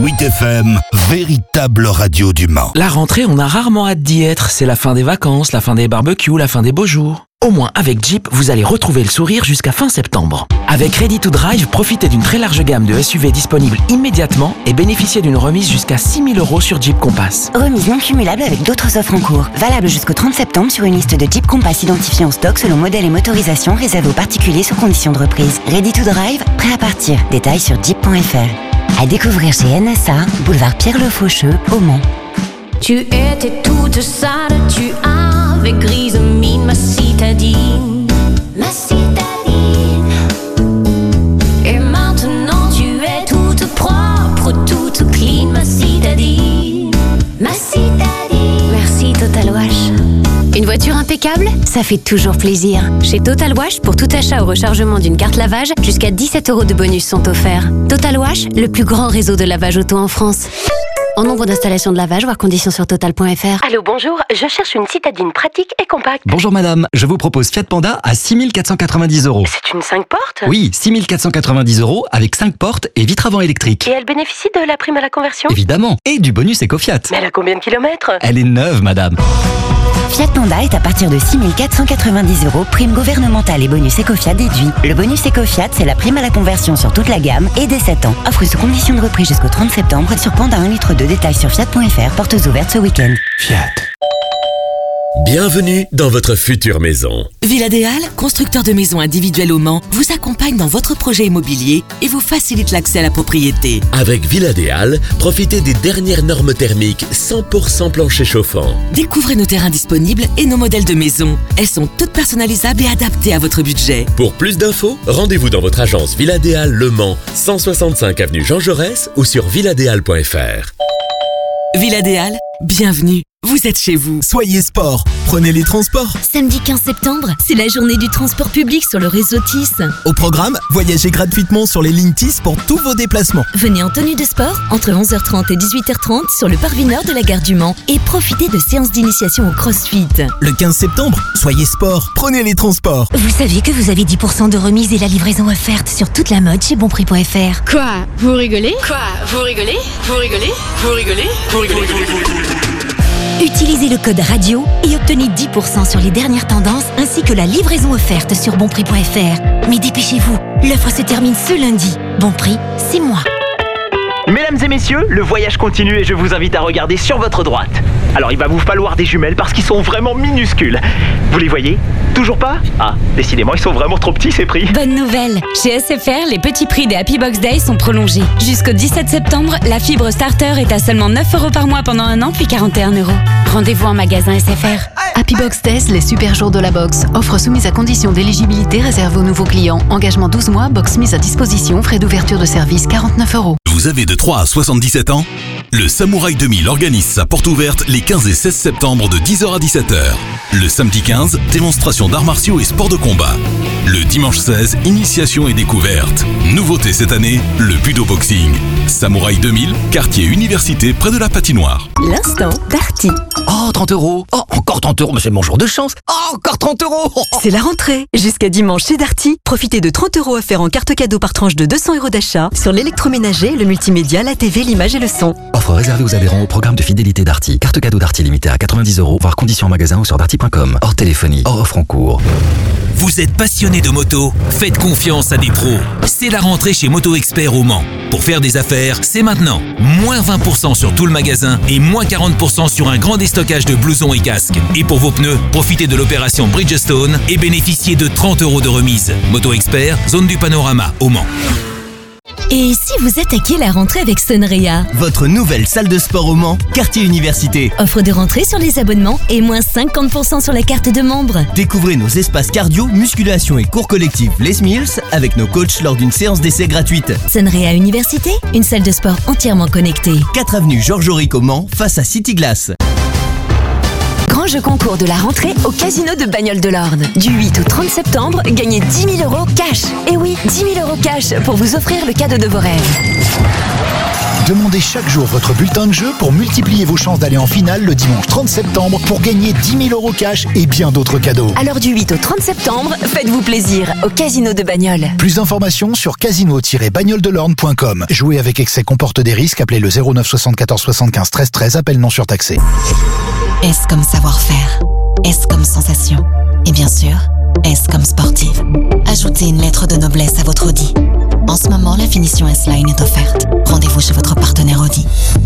Sweet F M, véritable radio du Mans. La rentrée, on a rarement hâte d'y être. C'est la fin des vacances, la fin des barbecues, la fin des beaux jours. Au moins, avec Jeep, vous allez retrouver le sourire jusqu'à fin septembre. Avec Ready to Drive, profitez d'une très large gamme de S U V disponibles immédiatement et bénéficiez d'une remise jusqu'à six mille euros sur Jeep Compass. Remise non cumulable avec d'autres offres en cours. Valable jusqu'au trente septembre sur une liste de Jeep Compass identifiés en stock selon modèle et motorisation réservée aux particuliers sous conditions de reprise. Ready to Drive, prêt à partir. Détails sur jeep point f r. À découvrir chez N S A, boulevard Pierre-Le-Faucheux, au Mans. Tu étais toute sale, tu avais grise mine, ma citadine, ma citadine. Et maintenant tu es toute propre, toute clean, ma citadine, ma citadine. Merci Total Wash. Une voiture impeccable, ça fait toujours plaisir. Chez Total Wash, pour tout achat au rechargement d'une carte lavage, jusqu'à dix-sept euros de bonus sont offerts. Total Wash, le plus grand réseau de lavage auto en France. En nombre d'installations de lavage, voire conditions sur total point f r. Allô, bonjour, je cherche une citadine pratique et compacte. Bonjour madame, je vous propose Fiat Panda à six mille quatre cent quatre-vingt-dix euros. C'est une cinq portes ? Oui, six mille quatre cent quatre-vingt-dix euros avec cinq portes et vitre avant électrique. Et elle bénéficie de la prime à la conversion ? Évidemment, et du bonus Ecofiat. Mais elle a combien de kilomètres ? Elle est neuve madame. Fiat Panda est à partir de six mille quatre cent quatre-vingt-dix euros, prime gouvernementale et bonus Ecofiat déduit. Le bonus Ecofiat, c'est la prime à la conversion sur toute la gamme et dès sept ans. Offre sous condition de reprise jusqu'au trente septembre sur Panda un litre deux. Détails sur fiat point f r. Portes ouvertes ce week-end. Fiat. Bienvenue dans votre future maison. Villadéal, constructeur de maisons individuelles au Mans, vous accompagne dans votre projet immobilier et vous facilite l'accès à la propriété. Avec Villadéal, profitez des dernières normes thermiques cent pour cent plancher chauffant. Découvrez nos terrains disponibles et nos modèles de maisons. Elles sont toutes personnalisables et adaptées à votre budget. Pour plus d'infos, rendez-vous dans votre agence Villadéal Le Mans, cent soixante-cinq avenue Jean Jaurès ou sur villadéal point f r. Villadéal, bienvenue. Vous êtes chez vous. Soyez sport, prenez les transports. Samedi quinze septembre, c'est la journée du transport public sur le réseau T I S. Au programme, voyagez gratuitement sur les lignes T I S pour tous vos déplacements. Venez en tenue de sport entre onze heures trente et dix-huit heures trente sur le parvis nord de la gare du Mans et profitez de séances d'initiation au CrossFit. Le quinze septembre, soyez sport, prenez les transports. Vous saviez que vous avez dix pour cent de remise et la livraison offerte sur toute la mode chez bon prix point f r. Quoi ? Vous rigolez ? Quoi ? Vous rigolez ? Vous rigolez ? Vous rigolez ? Vous rigolez ? Utilisez le code radio et obtenez dix pour cent sur les dernières tendances ainsi que la livraison offerte sur bon prix point f r. Mais dépêchez-vous, l'offre se termine ce lundi. Bon prix, c'est moi. Mesdames et messieurs, le voyage continue et je vous invite à regarder sur votre droite. Alors il va vous falloir des jumelles parce qu'ils sont vraiment minuscules. Vous les voyez ? Toujours pas ? Ah, décidément, ils sont vraiment trop petits ces prix. Bonne nouvelle, chez S F R, les petits prix des Happy Box Days sont prolongés. Jusqu'au dix-sept septembre, la fibre starter est à seulement neuf euros par mois pendant un an, puis quarante et un euros. Rendez-vous en magasin S F R. Happy Box Days, les super jours de la box. Offre soumise à condition d'éligibilité réservée aux nouveaux clients. Engagement douze mois, box mise à disposition, frais d'ouverture de service quarante-neuf euros. Vous avez de trois à soixante-dix-sept ans ? Le Samouraï deux mille organise sa porte ouverte les quinze et seize septembre de dix heures à dix-sept heures. Le samedi quinze, démonstration d'arts martiaux et sports de combat. Le dimanche seize, initiation et découverte. Nouveauté cette année, le budo boxing. Samouraï deux mille, quartier université près de la patinoire. L'instant Darty. Oh, trente euros. Oh, encore trente euros, mais c'est mon jour de chance. Oh, encore trente euros. C'est la rentrée. Jusqu'à dimanche chez Darty, profitez de trente euros offerts en carte cadeau par tranche de deux cents euros d'achat sur l'électroménager, le multimédia, la T V, l'image et le son. Offre réservée aux adhérents au programme de fidélité Darty. Carte cadeau Darty limitée à quatre-vingt-dix euros, voire conditions en magasin ou sur darty point com. Hors téléphonie, hors offre en cours. Vous êtes passionné de moto ? Faites confiance à des pros. C'est la rentrée chez Moto Expert au Mans. Pour faire des affaires, c'est maintenant. Moins vingt pour cent sur tout le magasin et moins quarante pour cent sur un grand déstockage de blousons et casques. Et pour vos pneus, profitez de l'opération Bridgestone et bénéficiez de trente euros de remise. Moto Expert, zone du panorama au Mans. Et si vous attaquiez la rentrée avec Sunrea ? Votre nouvelle salle de sport au Mans, quartier université. Offre de rentrée sur les abonnements et moins cinquante pour cent sur la carte de membre. Découvrez nos espaces cardio, musculation et cours collectifs Les Mills avec nos coachs lors d'une séance d'essai gratuite. Sunrea Université, une salle de sport entièrement connectée. quatre avenue Georges Auric au Mans, face à City Glass. Grand jeu concours de la rentrée au Casino de Bagnoles de l'Orne. Du huit au trente septembre, gagnez dix mille euros cash. Et oui, dix mille euros cash pour vous offrir le cadeau de vos rêves. Demandez chaque jour votre bulletin de jeu pour multiplier vos chances d'aller en finale le dimanche trente septembre pour gagner dix mille euros cash et bien d'autres cadeaux. Alors du huit au trente septembre, faites-vous plaisir au Casino de Bagnoles. Plus d'informations sur casino tiret bagnoles de l'orne point com. Jouer avec excès comporte des risques. Appelez le zéro neuf soixante-quatorze soixante-quinze treize treize. Appel non surtaxé. S comme savoir-faire. S comme sensation. Et bien sûr, S comme sportive. Ajoutez une lettre de noblesse à votre Audi. En ce moment, la finition S-Line est offerte. Rendez-vous chez votre partenaire Audi.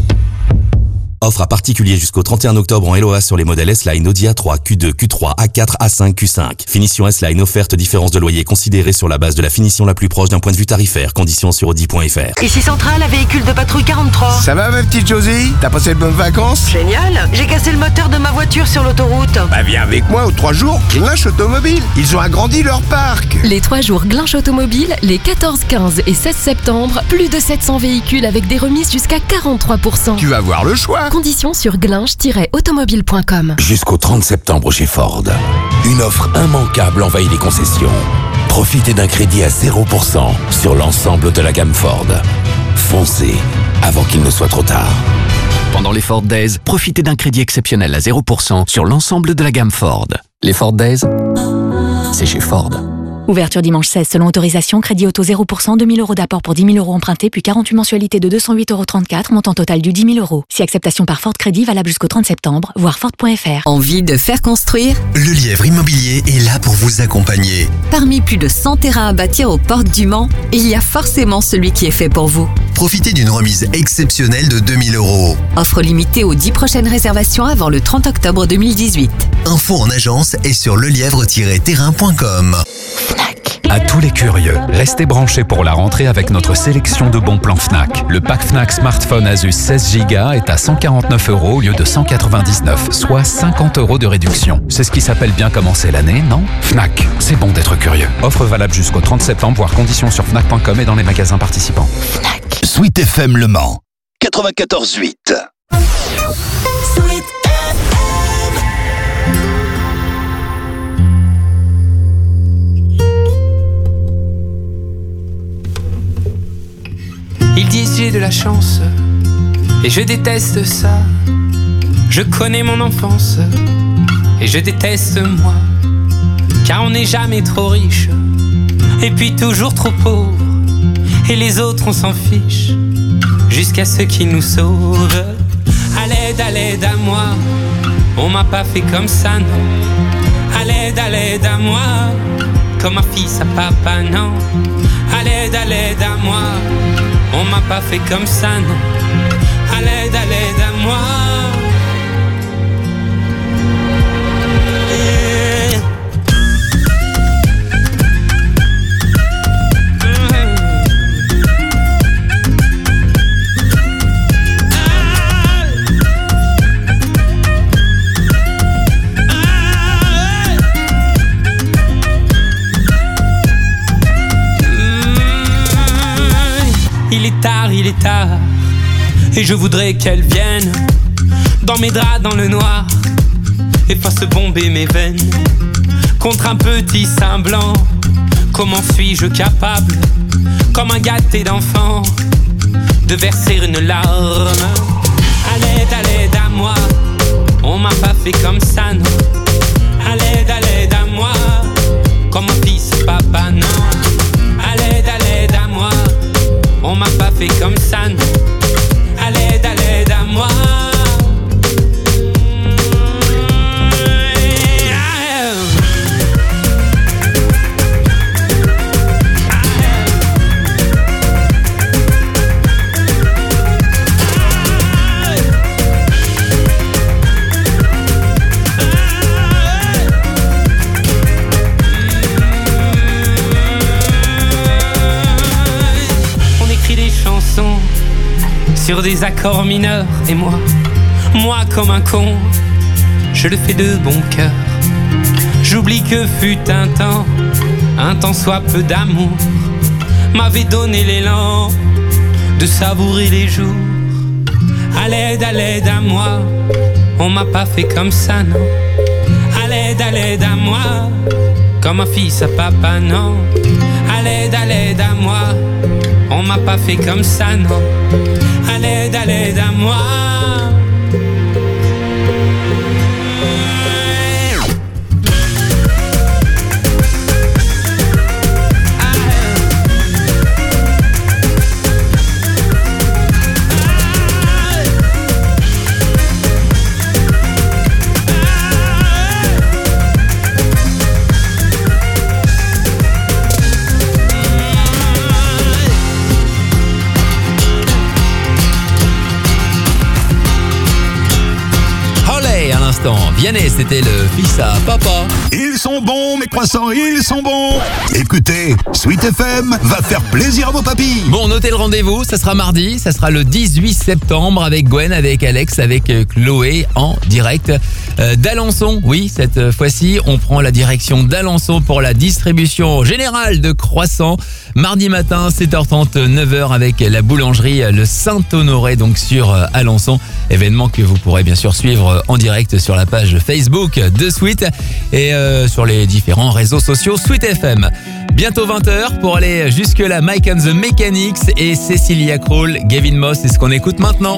Offre à particulier jusqu'au trente et un octobre en L O A sur les modèles S-Line Audi A trois, Q deux, Q trois, A quatre, A cinq, Q cinq. Finition S-Line offerte, différence de loyer considérée sur la base de la finition la plus proche d'un point de vue tarifaire. Conditions sur audi point f r. Ici Centrale, véhicule de patrouille quarante-trois. Ça va ma petite Josie? T'as passé de bonnes vacances? Génial. J'ai cassé le moteur de ma voiture sur l'autoroute. Bah viens avec moi aux trois jours Glinch Automobile. Ils ont agrandi leur parc. Les trois jours Glinch Automobile, les quatorze, quinze et seize septembre, plus de sept cents véhicules avec des remises jusqu'à quarante-trois pour cent. Tu vas voir le choix. Conditions sur glinch tiret automobile point com. Jusqu'au trente septembre chez Ford, une offre immanquable envahit les concessions. Profitez d'un crédit à zéro pour cent sur l'ensemble de la gamme Ford. Foncez avant qu'il ne soit trop tard. Pendant les Ford Days, profitez d'un crédit exceptionnel à zéro pour cent sur l'ensemble de la gamme Ford. Les Ford Days, c'est chez Ford. Ouverture dimanche seize, selon autorisation, crédit auto zéro pour cent, deux mille euros d'apport pour dix mille euros empruntés, puis quarante-huit mensualités de deux cent huit euros trente-quatre, montant total du dix mille euros. Si acceptation par Ford Crédit, valable jusqu'au trente septembre, voir Ford point f r. Envie de faire construire? Le Lièvre Immobilier est là pour vous accompagner. Parmi plus de cent terrains à bâtir aux portes du Mans, il y a forcément celui qui est fait pour vous. Profitez d'une remise exceptionnelle de deux mille euros. Offre limitée aux dix prochaines réservations avant le trente octobre deux mille dix-huit. Info en agence et sur lelièvre tiret terrain point com. À tous les curieux, restez branchés pour la rentrée avec notre sélection de bons plans Fnac. Le pack Fnac Smartphone Asus seize giga est à cent quarante-neuf euros au lieu de cent quatre-vingt-dix-neuf, soit cinquante euros de réduction. C'est ce qui s'appelle bien commencer l'année, non? Fnac, c'est bon d'être curieux. Offre valable jusqu'au trente septembre, voire conditions sur fnac point com et dans les magasins participants. Fnac. Sweet F M Le Mans, quatre-vingt-quatorze huit. Ils disent j'ai de la chance et je déteste ça. Je connais mon enfance et je déteste moi. Car on n'est jamais trop riche et puis toujours trop pauvre. Et les autres on s'en fiche jusqu'à ce qu'ils nous sauvent. À l'aide, à l'aide à moi, on m'a pas fait comme ça non. À l'aide, à l'aide à moi, comme un fils à papa non. À l'aide, à l'aide à moi, on m'a pas fait comme ça, non. À l'aide, à l'aide à moi. Yeah. Il est tard, il est tard, et je voudrais qu'elle vienne dans mes draps, dans le noir, et fasse bomber mes veines contre un petit sein blanc. Comment suis-je capable, comme un gâté d'enfant, de verser une larme? À l'aide, à l'aide à moi, on m'a pas fait comme ça, non. À l'aide, à l'aide à moi, comme un fils papa, non. À l'aide, à l'aide à moi, on m'a pas fait comme ça, non. À l'aide, à l'aide à moi. Sur des accords mineurs, et moi, moi comme un con, je le fais de bon cœur. J'oublie que fut un temps, un temps soit peu d'amour, m'avait donné l'élan de savourer les jours. À l'aide, à l'aide à moi, on m'a pas fait comme ça, non. À l'aide, à l'aide à moi, comme un fils à papa, non. À l'aide, à l'aide à moi, on m'a pas fait comme ça, non. À l'aide, l'instant. Vianney, c'était le fils à papa. Ils sont bons, mes croissants, ils sont bons. Écoutez, Sweet F M va faire plaisir à vos papis. Bon, notez le rendez-vous, ça sera mardi, ça sera le dix-huit septembre avec Gwen, avec Alex, avec Chloé en direct euh, d'Alençon. Oui, cette fois-ci, on prend la direction d'Alençon pour la distribution générale de croissants. Mardi matin, sept heures trente, neuf heures avec la boulangerie Le Saint-Honoré, donc sur Alençon. Événement que vous pourrez bien sûr suivre en direct sur la page Facebook de Sweet et euh, sur les différents réseaux sociaux Sweet F M. Bientôt vingt heures pour aller jusque là, Mike and the Mechanics et Cecilia Kroll, Gavin Moss, c'est ce qu'on écoute maintenant.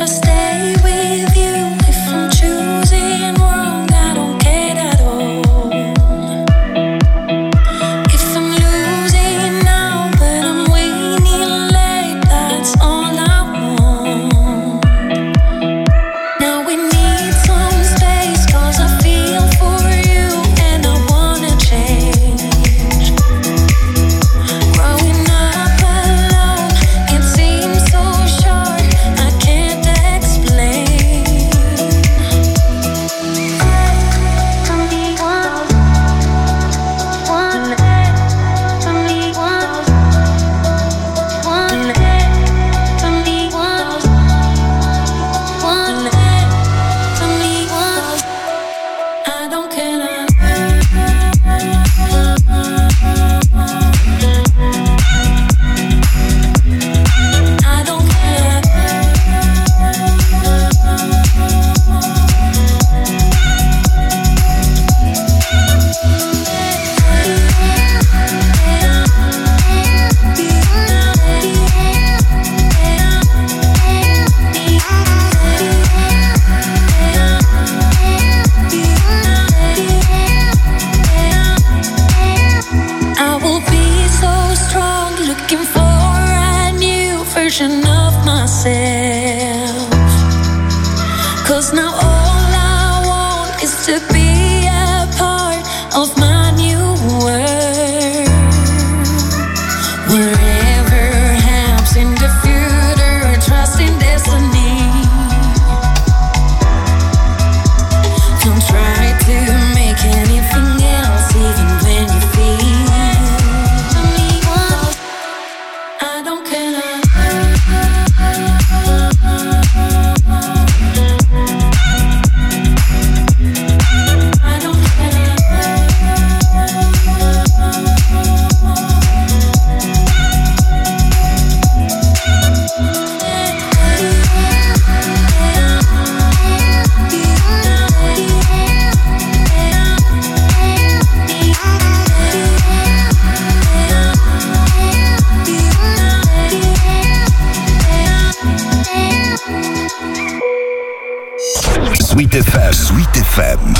Sweet F M. Sweet F M.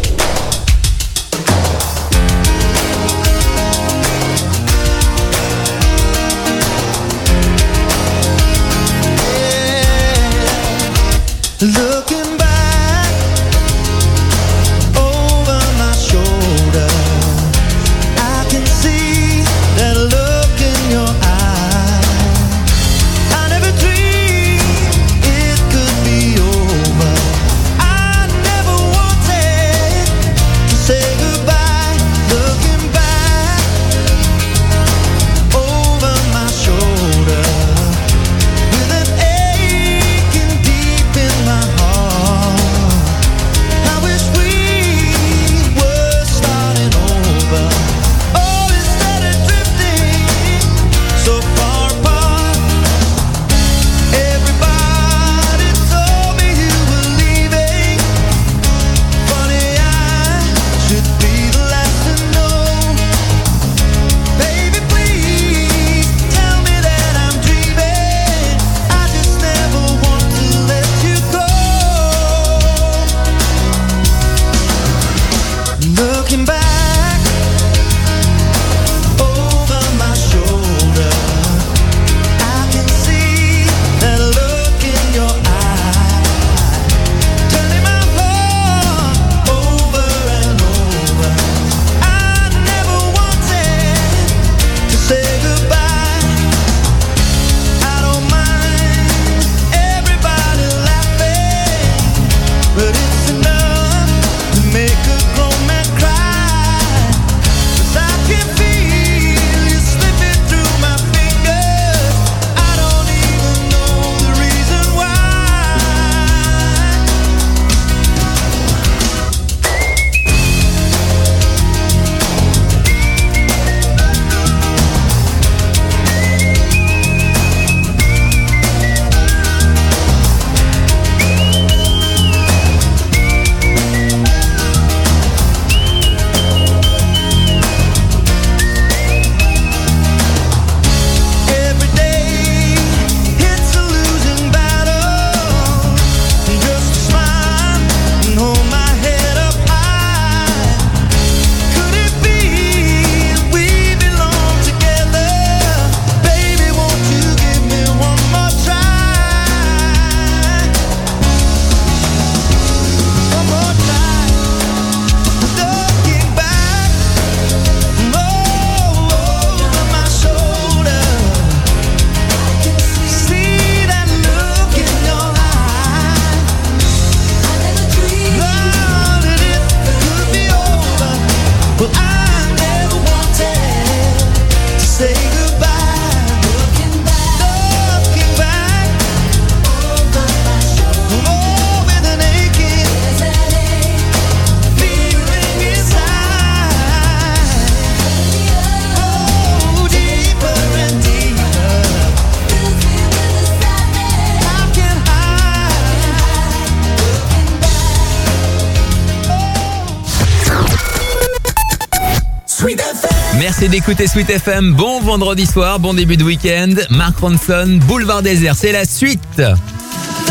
Looking back over my shoulder, I can see that look in your eye. I never dreamed it could be over. I never wanted to say goodbye. Looking back over my shoulder, with an aching deep in my heart. Merci d'écouter Sweet F M. Bon vendredi soir, bon début de week-end. Mark Ronson, Boulevard Désert, c'est la suite.